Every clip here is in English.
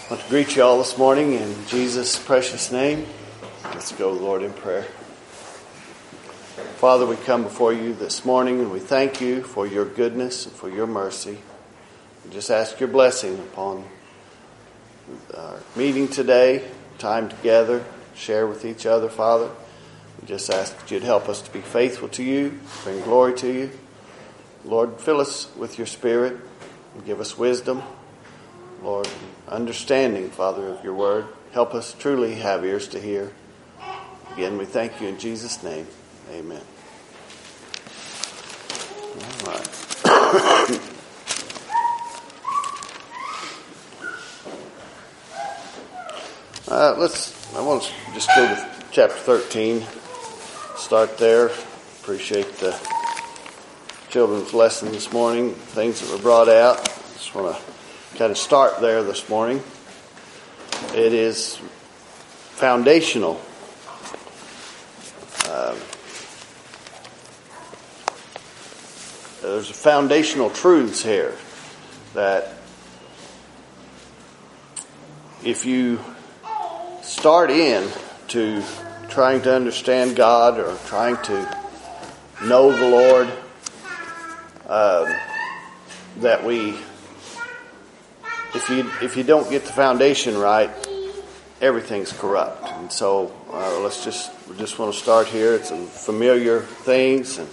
I want to greet you all this morning in Jesus' precious name. Let's go, Lord, in prayer. Father, we come before you this morning and we thank you for your goodness and for your mercy. We just ask your blessing upon our meeting today, time together, share with each other, Father. We just ask that you'd help us to be faithful to you, bring glory to you. Lord, fill us with your Spirit and give us wisdom. Lord, understanding, Father, of your word. Help us truly have ears to hear. Again, we thank you in Jesus' name. Amen. All right. I want to just go to chapter 13. Start there. Appreciate the children's lesson this morning, things that were brought out. Just want to kind of start there this morning. It is foundational. There's foundational truths here that if you start in to trying to understand God or trying to know the Lord, that if you don't get the foundation right, everything's corrupt. And so we just want to start here. It's some familiar things, and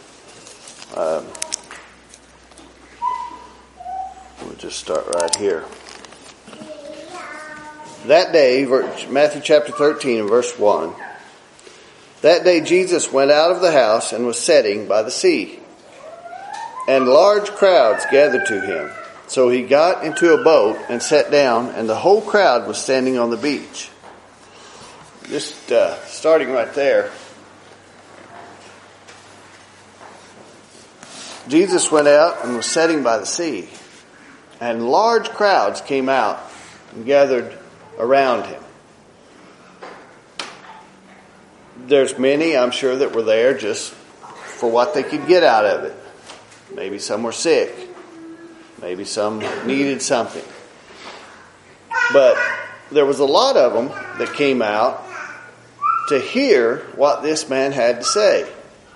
we'll just start right here. That day, Matthew chapter 13 and verse 1. That day Jesus went out of the house and was sitting by the sea, and large crowds gathered to him. So he got into a boat and sat down, and the whole crowd was standing on the beach. Just starting right there. Jesus went out and was sitting by the sea, and large crowds came out and gathered around him. There's many, I'm sure, that were there just for what they could get out of it. Maybe some were sick. Maybe some needed something. But there was a lot of them that came out to hear what this man had to say.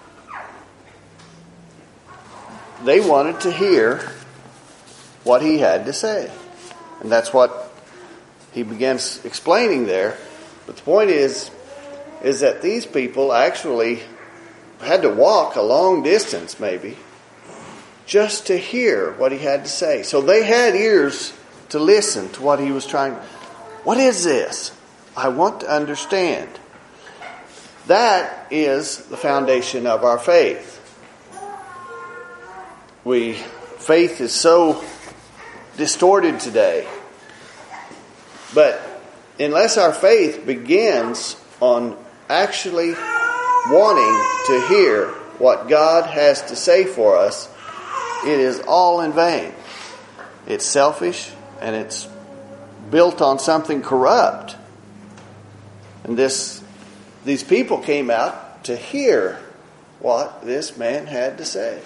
They wanted to hear what he had to say. And that's what he begins explaining there. But the point is that these people actually had to walk a long distance, maybe, just to hear what he had to say. So they had ears to listen to what he was trying. What is this? I want to understand. That is the foundation of our faith. Faith is so distorted today. But unless our faith begins on actually wanting to hear what God has to say for us, it is all in vain. It's selfish and it's built on something corrupt. And these people came out to hear what this man had to say.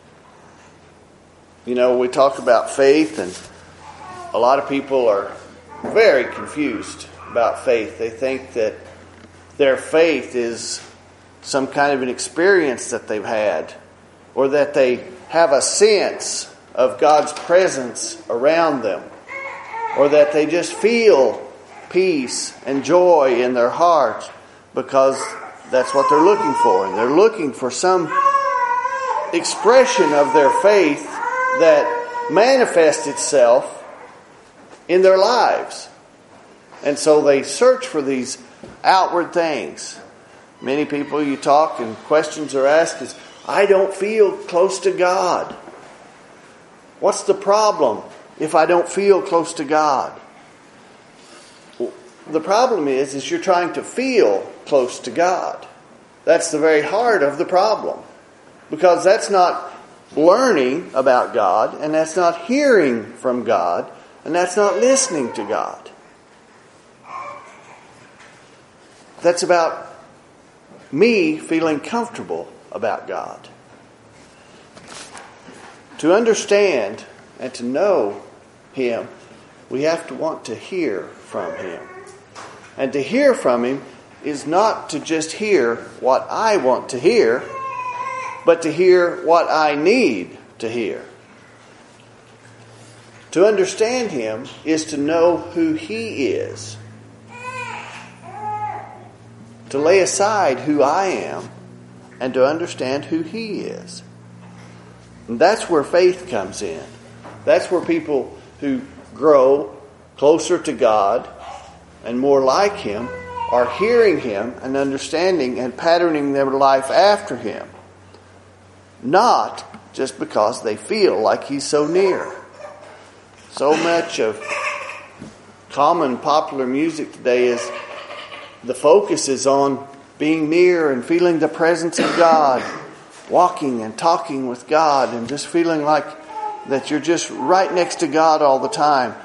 You know, we talk about faith, and a lot of people are very confused about faith. They think that their faith is some kind of an experience that they've had, or that they have a sense of God's presence around them, or that they just feel peace and joy in their hearts because that's what they're looking for. And they're looking for some expression of their faith that manifests itself in their lives. And so they search for these outward things. Many people you talk and questions are asked is, I don't feel close to God. What's the problem if I don't feel close to God? Well, the problem is you're trying to feel close to God. That's the very heart of the problem. Because that's not learning about God, and that's not hearing from God, and that's not listening to God. That's about me feeling comfortable about God. To understand and to know Him we have to want to hear from Him. And to hear from Him is not to just hear what I want to hear, but to hear what I need to hear. To understand Him is to know who He is. To lay aside who I am and to understand who He is. And that's where faith comes in. That's where people who grow closer to God and more like Him are hearing Him and understanding and patterning their life after Him. Not just because they feel like He's so near. So much of common popular music today is the focus is on being near and feeling the presence of God, walking and talking with God and just feeling like that you're just right next to God all the time.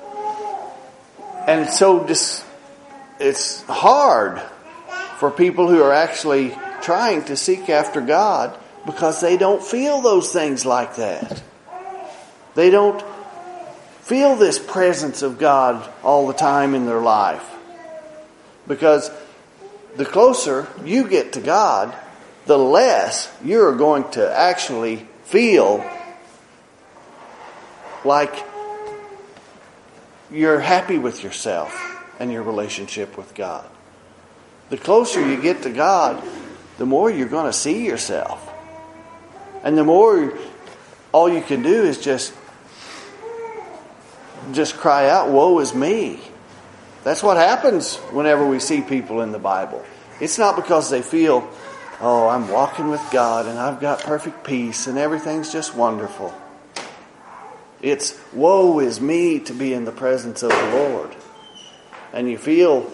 And so it's hard for people who are actually trying to seek after God because they don't feel those things like that. They don't feel this presence of God all the time in their life. Because the closer you get to God, the less you're going to actually feel like you're happy with yourself and your relationship with God. The closer you get to God, the more you're going to see yourself. And the more all you can do is just cry out, woe is me. That's what happens whenever we see people in the Bible. It's not because they feel, oh, I'm walking with God and I've got perfect peace and everything's just wonderful. It's woe is me to be in the presence of the Lord. And you feel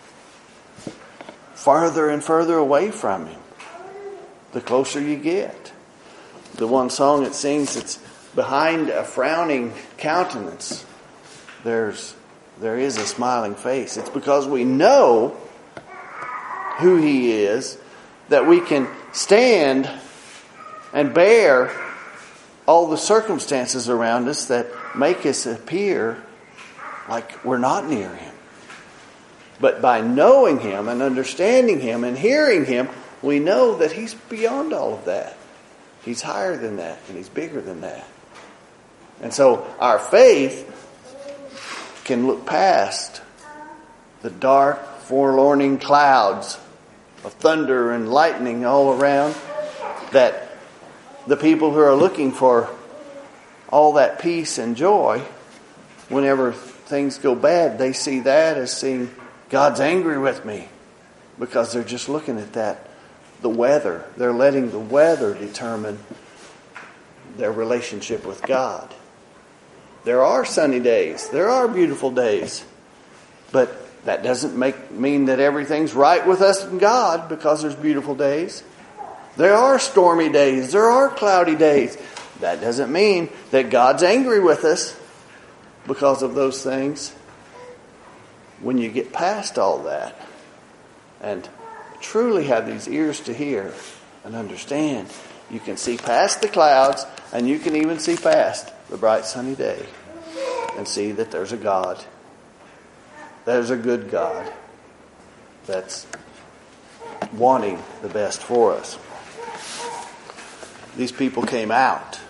farther and further away from Him the closer you get. The one song it sings, it's behind a frowning countenance, there is a smiling face. It's because we know who He is that we can stand and bear all the circumstances around us that make us appear like we're not near Him. But by knowing Him and understanding Him and hearing Him, we know that He's beyond all of that. He's higher than that and He's bigger than that. And so our faith can look past the dark, forlorning clouds of thunder and lightning all around, that the people who are looking for all that peace and joy, whenever things go bad, they see that as seeing God's angry with me, because they're just looking at that, the weather. They're letting the weather determine their relationship with God. There are sunny days. There are beautiful days. But that doesn't mean that everything's right with us and God because there's beautiful days. There are stormy days. There are cloudy days. That doesn't mean that God's angry with us because of those things. When you get past all that and truly have these ears to hear and understand, you can see past the clouds and you can even see past the bright sunny day and see that there's a God. There's a good God that's wanting the best for us. These people came out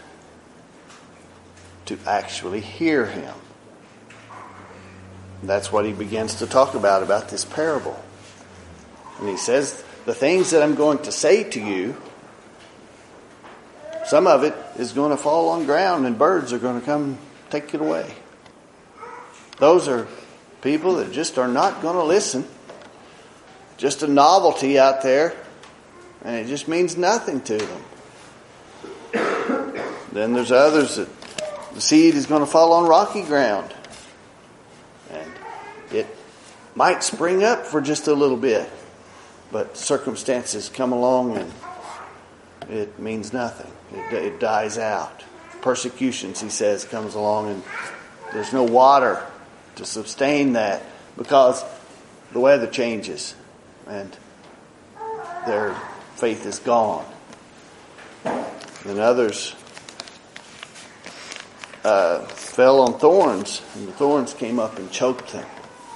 to actually hear Him. And that's what He begins to talk about this parable. And He says, the things that I'm going to say to you, some of it is going to fall on ground and birds are going to come take it away. Those are people that just are not going to listen. Just a novelty out there, and it just means nothing to them. Then there's others that the seed is going to fall on rocky ground. And it might spring up for just a little bit, but circumstances come along and it means nothing. It dies out. Persecutions, he says, comes along and there's no water to sustain that because the weather changes and their faith is gone. And others fell on thorns, and the thorns came up and choked them.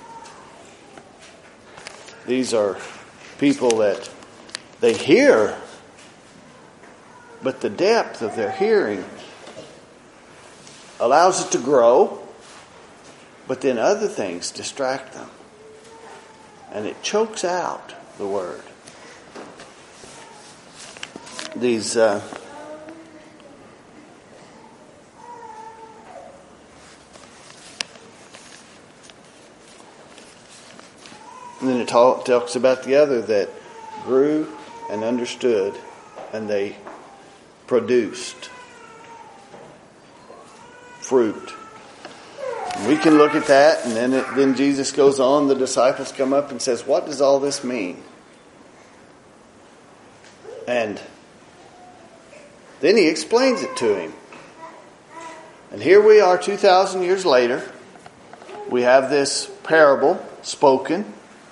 These are people that they hear, but the depth of their hearing allows it to grow, but then other things distract them. And it chokes out the word. These and then it talks about the other that grew and understood, and they produced fruit. And we can look at that, and then Jesus goes on. The disciples come up and says, "What does all this mean?" And then he explains it to him. And here we are 2,000 years later. We have this parable spoken.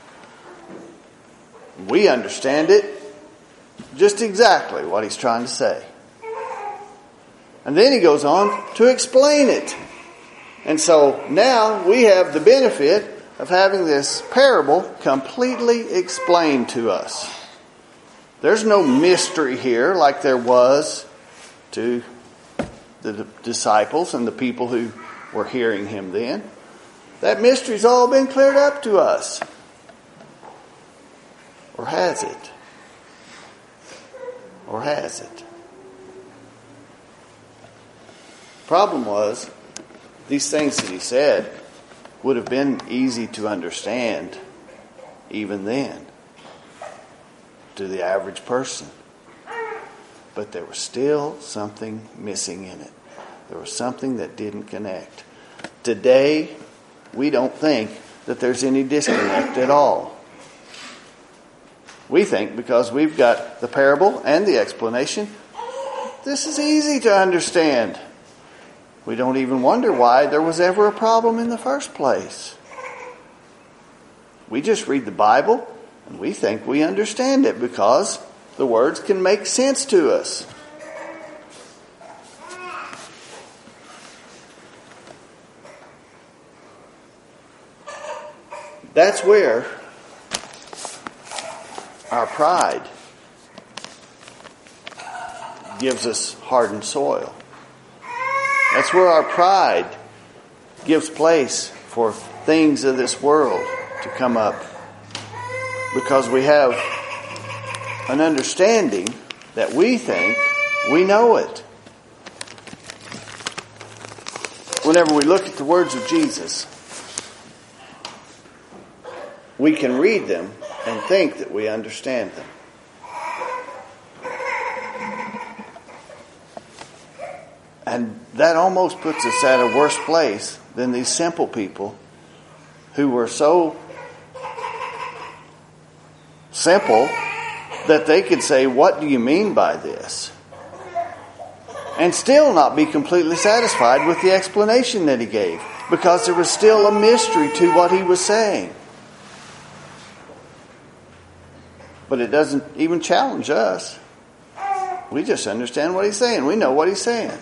We understand it just exactly what he's trying to say. And then he goes on to explain it. And so now we have the benefit of having this parable completely explained to us. There's no mystery here like there was to the disciples and the people who were hearing him then. That mystery's all been cleared up to us. Or has it? Or has it? Problem was, these things that he said would have been easy to understand even then to the average person. But there was still something missing in it. There was something that didn't connect. Today, we don't think that there's any disconnect at all. We think because we've got the parable and the explanation, this is easy to understand. We don't even wonder why there was ever a problem in the first place. We just read the Bible and we think we understand it because the words can make sense to us. That's where our pride gives us hardened soil. That's where our pride gives place for things of this world to come up. Because we have an understanding that we think we know it. Whenever we look at the words of Jesus, we can read them and think that we understand them. And that almost puts us at a worse place than these simple people who were so simple that they could say, "What do you mean by this?" and still not be completely satisfied with the explanation that he gave, because there was still a mystery to what he was saying. But it doesn't even challenge us. We just understand what he's saying. We know what he's saying.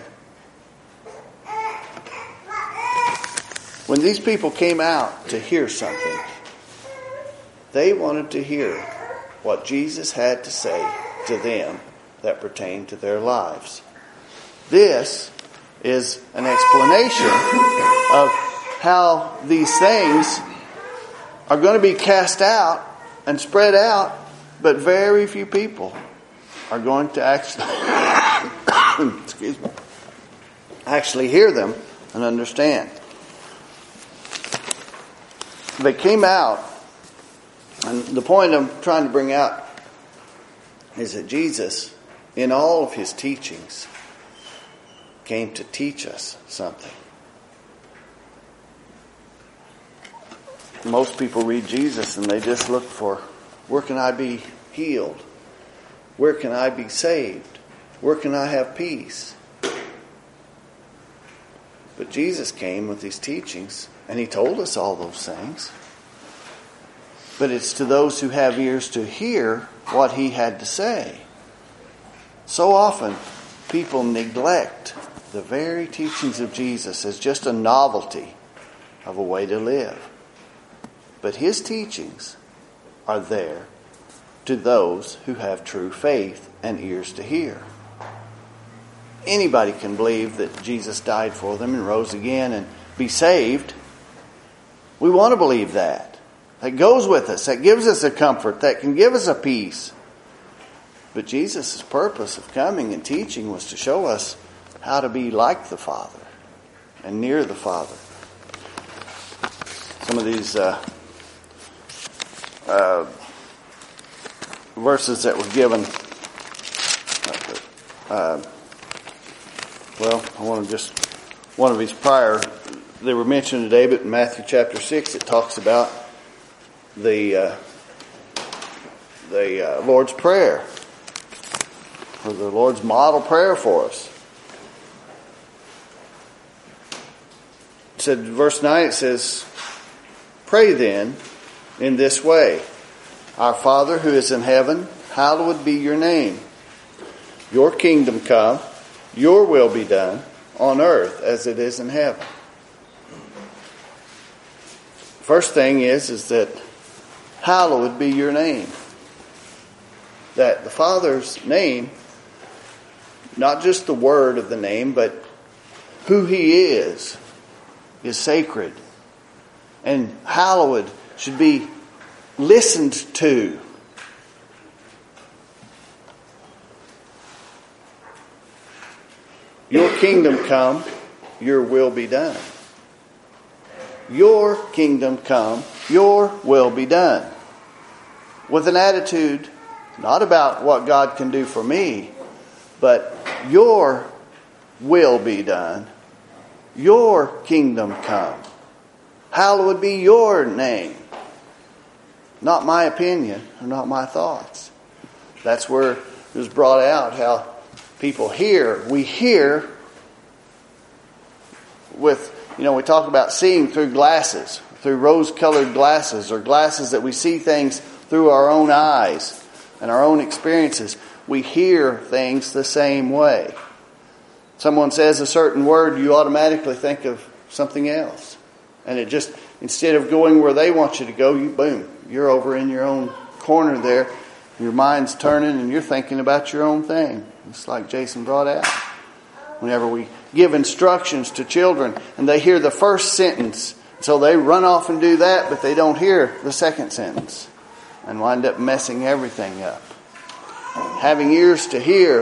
When these people came out to hear something, they wanted to hear what Jesus had to say to them that pertained to their lives. This is an explanation of how these things are going to be cast out and spread out, but very few people are going to actually hear them and understand. They came out, and the point I'm trying to bring out is that Jesus, in all of his teachings, came to teach us something. Most people read Jesus and they just look for, where can I be healed? Where can I be saved? Where can I have peace? But Jesus came with his teachings and he told us all those things. But it's to those who have ears to hear what he had to say. So often people neglect the very teachings of Jesus as just a novelty of a way to live. But his teachings are there to those who have true faith and ears to hear. Anybody can believe that Jesus died for them and rose again and be saved. We want to believe that. That goes with us. That gives us a comfort. That can give us a peace. But Jesus' purpose of coming and teaching was to show us how to be like the Father and near the Father. Some of these verses that were given, I want to just, one of these prior, they were mentioned today, but in Matthew chapter 6 it talks about the Lord's Prayer, or the Lord's model prayer for us. It said, verse 9, it says, "Pray then in this way, Our Father who is in heaven, hallowed be your name. Your kingdom come, your will be done on earth as it is in heaven." First thing is that hallowed be your name. That the Father's name, not just the word of the name, but who he is sacred. And hallowed should be listened to. Your kingdom come, your will be done. Your kingdom come, your will be done. With an attitude not about what God can do for me, but your will be done. Your kingdom come. Hallowed be your name. Not my opinion or not my thoughts. That's where it was brought out how people hear. We hear with, we talk about seeing through glasses, through rose-colored glasses, or glasses that we see things through our own eyes and our own experiences. We hear things the same way. Someone says a certain word, you automatically think of something else. And it just, instead of going where they want you to go, you're over in your own corner there. Your mind's turning and you're thinking about your own thing. It's like Jason brought out. Whenever we give instructions to children and they hear the first sentence, so they run off and do that, but they don't hear the second sentence and wind up messing everything up. Having ears to hear,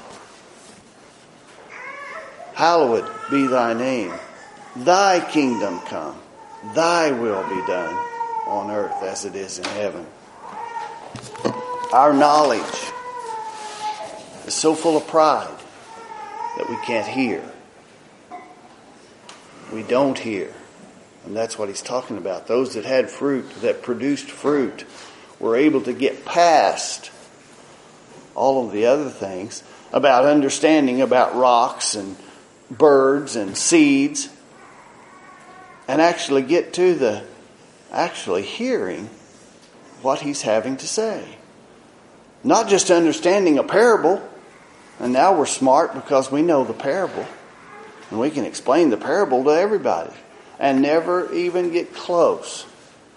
hallowed be thy name. Thy kingdom come. Thy will be done on earth as it is in heaven. Our knowledge is so full of pride that we can't hear. We don't hear. And that's what he's talking about. Those that had fruit, that produced fruit, were able to get past all of the other things about understanding about rocks and birds and seeds, and actually get to the actually hearing what he's having to say. Not just understanding a parable, and now we're smart because we know the parable, and we can explain the parable to everybody, and never even get close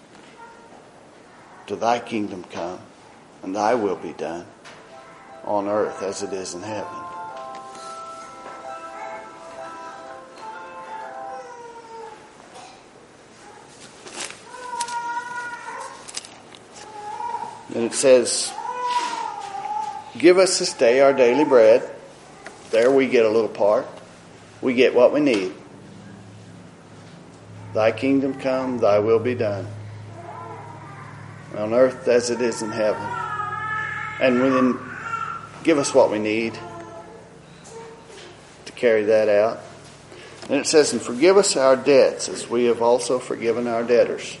to thy kingdom come, and thy will be done on earth as it is in heaven. And it says, give us this day our daily bread. There we get a little part. We get what we need. Thy kingdom come, thy will be done. On earth as it is in heaven. And then give us what we need to carry that out. And it says, and forgive us our debts as we have also forgiven our debtors.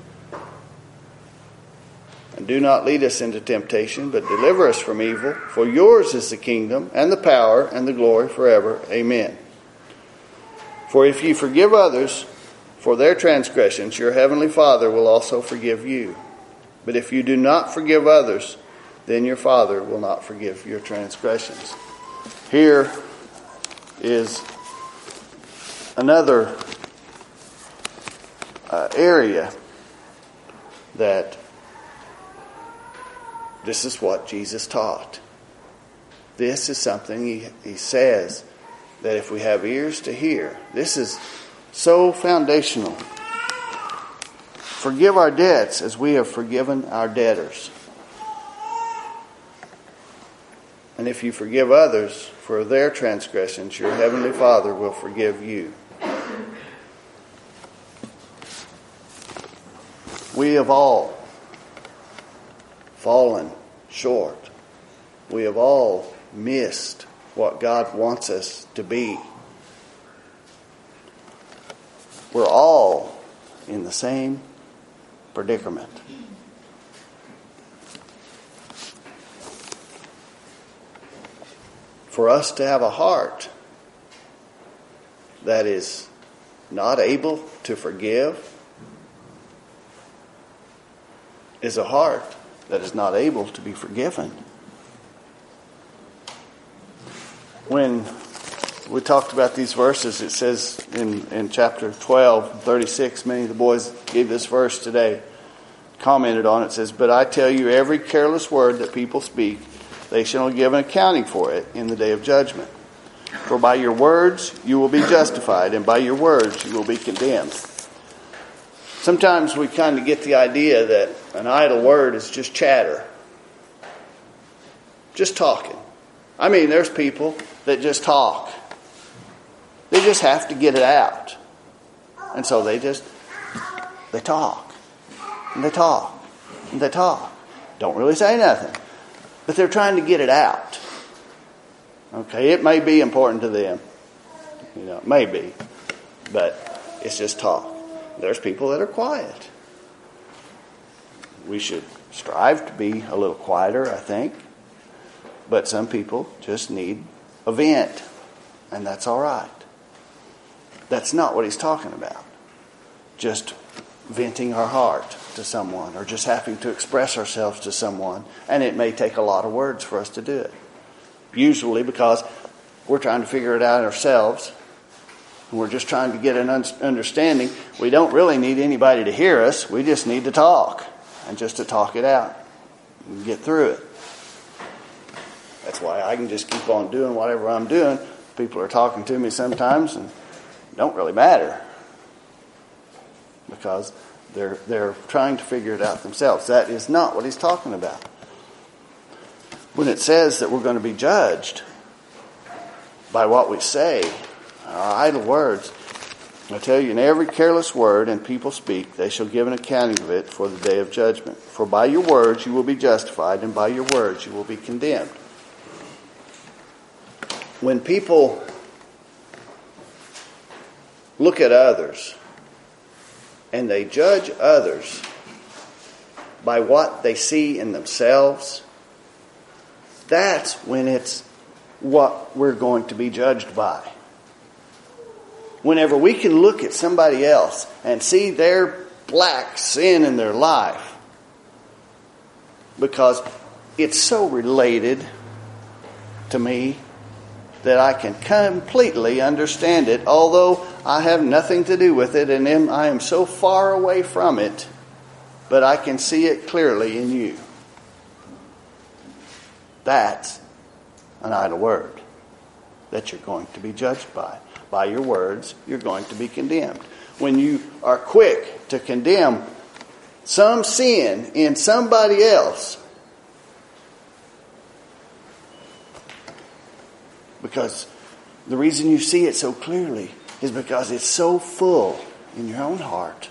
And do not lead us into temptation, but deliver us from evil. For yours is the kingdom, and the power, and the glory forever. Amen. For if ye forgive others for their transgressions, your heavenly Father will also forgive you. But if you do not forgive others, then your Father will not forgive your transgressions. Here is another area that this is what Jesus taught. This is something he says that if we have ears to hear, this is so foundational. Forgive our debts as we have forgiven our debtors. And if you forgive others for their transgressions, your heavenly Father will forgive you. We have all fallen short. We have all missed what God wants us to be. We're all in the same predicament. For us to have a heart that is not able to forgive is a heart that is not able to be forgiven. When we talked about these verses, it says in chapter 12, 36, many of the boys gave this verse today, commented on it. It says, "But I tell you, every careless word that people speak, they shall give an accounting for it in the day of judgment. For by your words you will be justified, and by your words you will be condemned." Sometimes we kind of get the idea that an idle word is just chatter. Just talking. I mean, there's people that just talk. They just have to get it out. And so they talk. And they talk. And they talk. Don't really say nothing. But they're trying to get it out. Okay, it may be important to them. It may be. But it's just talk. There's people that are quiet. We should strive to be a little quieter, I think. But some people just need a vent. And that's all right. That's not what he's talking about. Just venting our heart to someone or just having to express ourselves to someone. And it may take a lot of words for us to do it. Usually because we're trying to figure it out ourselves. And we're just trying to get an understanding. We don't really need anybody to hear us. We just need to talk. And just to talk it out. And get through it. That's why I can just keep on doing whatever I'm doing. People are talking to me sometimes and it don't really matter. Because they're trying to figure it out themselves. That is not what he's talking about. When it says that we're going to be judged by what we say, our idle words, I tell you, in every careless word and people speak, they shall give an accounting of it for the day of judgment. For by your words you will be justified, and by your words you will be condemned. When people look at others and they judge others by what they see in themselves, that's when it's what we're going to be judged by. Whenever we can look at somebody else and see their black sin in their life, because it's so related to me that I can completely understand it, although I have nothing to do with it and I am so far away from it, but I can see it clearly in you. That's an idle word that you're going to be judged by. By your words, you're going to be condemned. When you are quick to condemn some sin in somebody else, because the reason you see it so clearly is because it's so full in your own heart.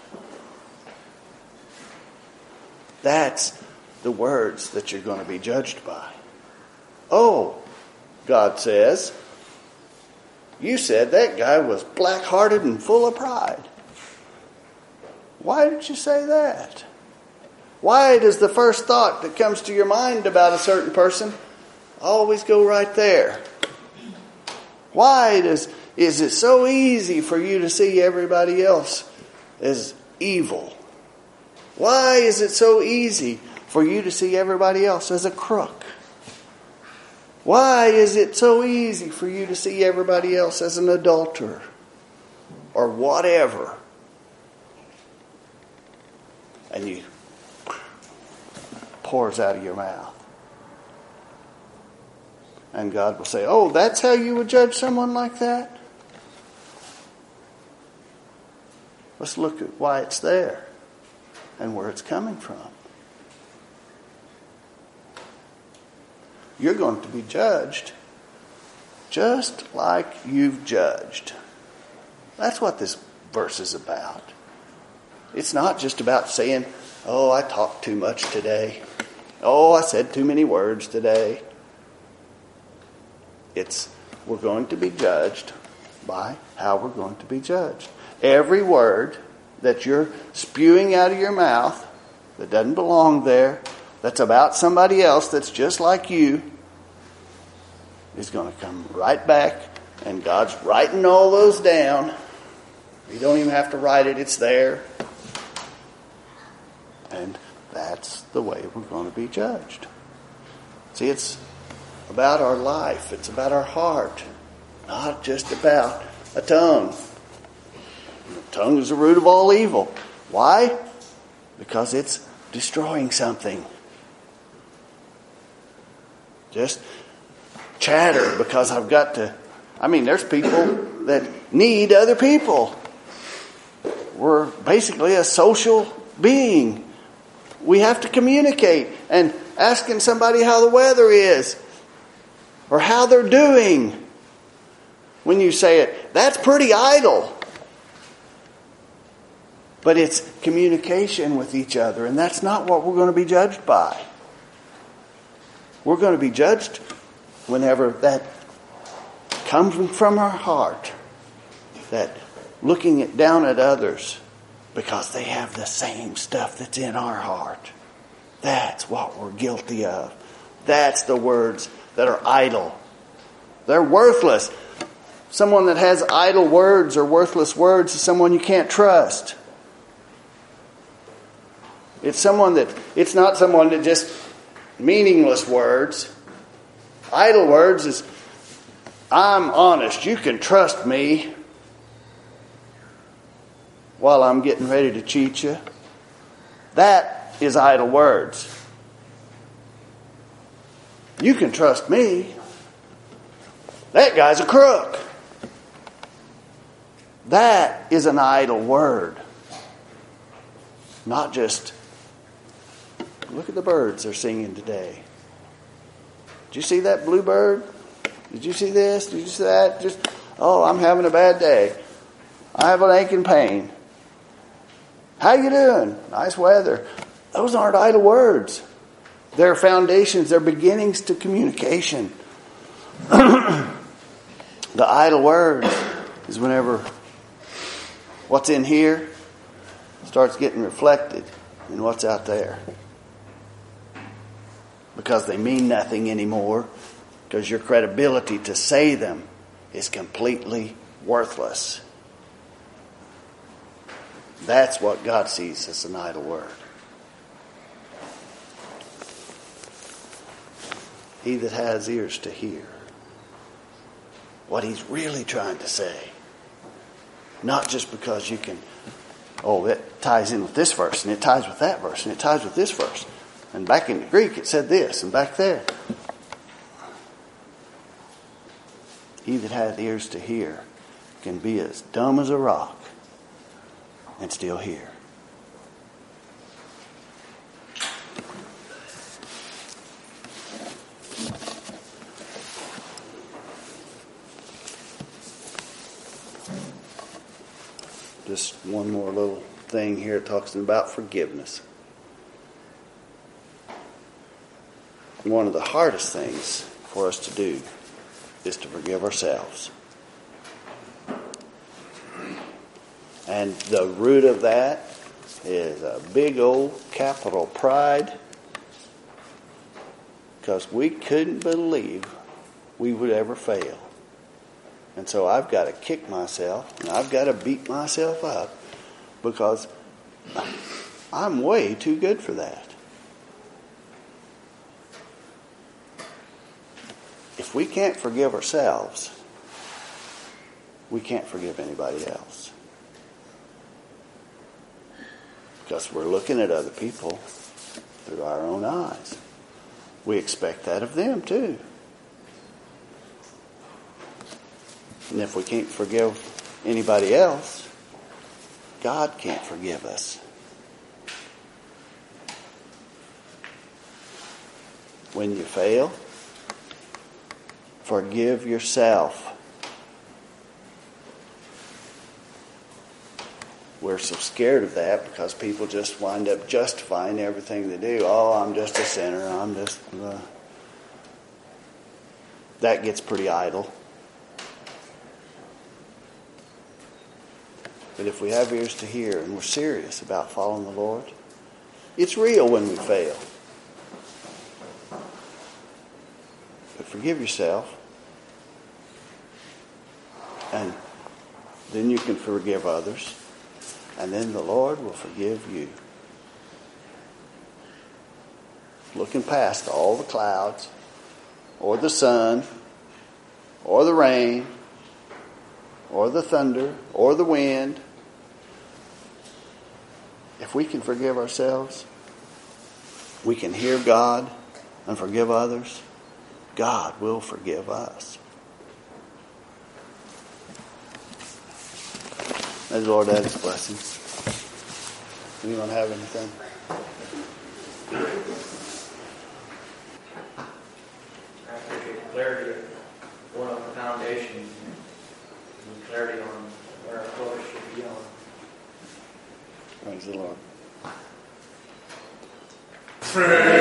That's the words that you're going to be judged by. Oh, God says, you said that guy was black-hearted and full of pride. Why did you say that? Why does the first thought that comes to your mind about a certain person always go right there? Why is it so easy for you to see everybody else as evil? Why is it so easy for you to see everybody else as a crook? Why is it so easy for you to see everybody else as an adulterer? or whatever. And you pours out of your mouth. And God will say, oh, that's how you would judge someone like that? Let's look at why it's there and where it's coming from. You're going to be judged just like you've judged. That's what this verse is about. It's not just about saying, oh, I talked too much today. Oh, I said too many words today. We're going to be judged by how we're going to be judged. Every word that you're spewing out of your mouth that doesn't belong there, that's about somebody else that's just like you, is going to come right back, and God's writing all those down. You don't even have to write it, it's there. And that's the way we're going to be judged. See, it's about our life. It's about our heart. Not just about a tongue. The tongue is the root of all evil. Why? Because it's destroying something. Just chatter because I've got to... there's people that need other people. We're basically a social being. We have to communicate, and asking somebody how the weather is or how they're doing. When you say it, that's pretty idle. But it's communication with each other, and that's not what we're going to be judged by. We're going to be judged whenever that comes from our heart, that looking down at others because they have the same stuff that's in our heart. That's what we're guilty of. That's the words that are idle. They're worthless. Someone that has idle words or worthless words is someone you can't trust. It's not someone that just meaningless words. Idle words is, I'm honest, you can trust me while I'm getting ready to cheat you. That is idle words. You can trust me. That guy's a crook. That is an idle word. Not just, look at the birds they're singing today. Did you see that bluebird? Did you see this? Did you see that? I'm having a bad day. I have an aching pain. How you doing? Nice weather. Those aren't idle words. They're foundations. They're beginnings to communication. The idle words is whenever what's in here starts getting reflected in what's out there. Because they mean nothing anymore. Because your credibility to say them is completely worthless. That's what God sees as an idle word. He that has ears to hear what he's really trying to say. Not just because you can, it ties in with this verse, and it ties with that verse, and it ties with this verse. And back in the Greek it said this, and back there. He that hath ears to hear can be as dumb as a rock and still hear. Just one more little thing here talking about forgiveness. One of the hardest things for us to do is to forgive ourselves. And the root of that is a big old capital pride, because we couldn't believe we would ever fail. And so I've got to kick myself, and I've got to beat myself up, because I'm way too good for that. If we can't forgive ourselves, we can't forgive anybody else. Because we're looking at other people through our own eyes. We expect that of them too. And if we can't forgive anybody else, God can't forgive us. When you fail, forgive yourself. We're so scared of that because people just wind up justifying everything they do. Oh, I'm just a sinner. That gets pretty idle. But if we have ears to hear and we're serious about following the Lord, it's real when we fail. But forgive yourself, and then you can forgive others, and then the Lord will forgive you. Looking past all the clouds, or the sun, or the rain, or the thunder, or the wind. If we can forgive ourselves, we can hear God and forgive others, God will forgive us. May the Lord add His blessings. Anyone have anything? I appreciate clarity of going on the foundation and clarity on where our focus should be on. Praise the Lord. Praise